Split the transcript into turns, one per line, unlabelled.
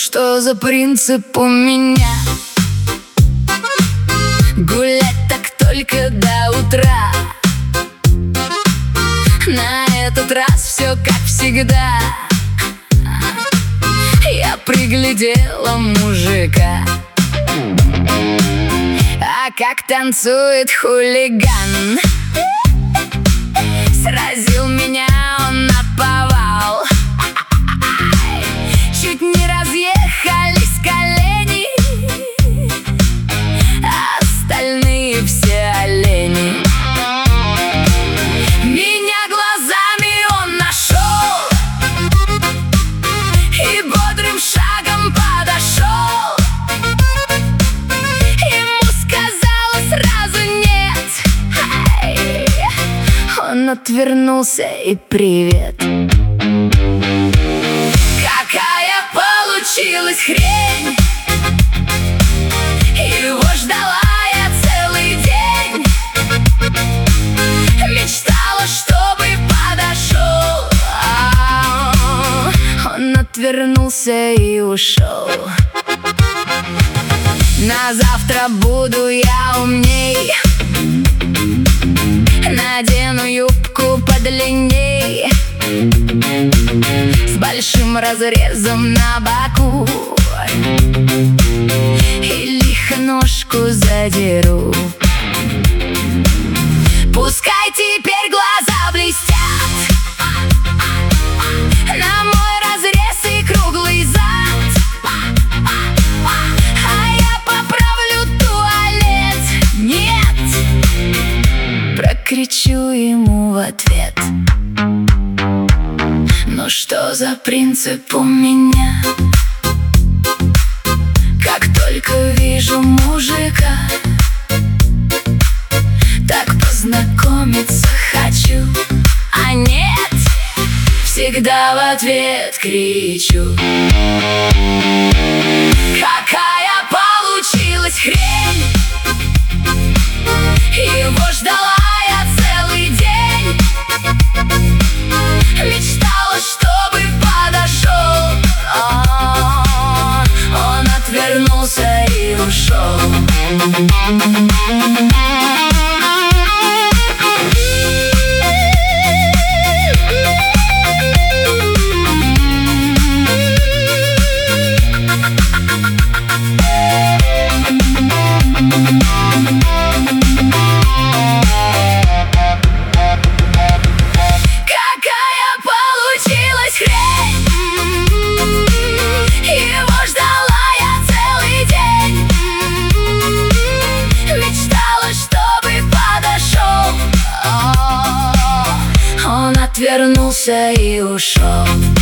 что за принцип у меня? Гулять так только до утра. На этот раз все как всегда. Я приглядела мужика, а как танцует хулиган. Сразил меня он наповал. Чуть не разъехались колени, а остальные все олени. Меня глазами он нашел и бодрым шагом подошел. Ему сказала сразу нет. Он отвернулся и привет. Какая получилась хрень! Его ждала я целый день. Мечтала, чтобы подошел. Он отвернулся и ушел. На завтра буду я умней. Надену юбку подлинней, с большим разрезом на боку, и лихо ножку задеру. Пускай теперь глаза блестят на мой разрез и круглый зад, а я поправлю туалет. Нет! Прокричу ему в ответ. Ну что за принцип у меня? Как только вижу мужика, так познакомиться хочу. А нет, всегда в ответ кричу. Какая получилась хрень! Его ждала я целый день. Мечтала, чтобы подошел. Он отвернулся и ушел. Отвернулся и ушел.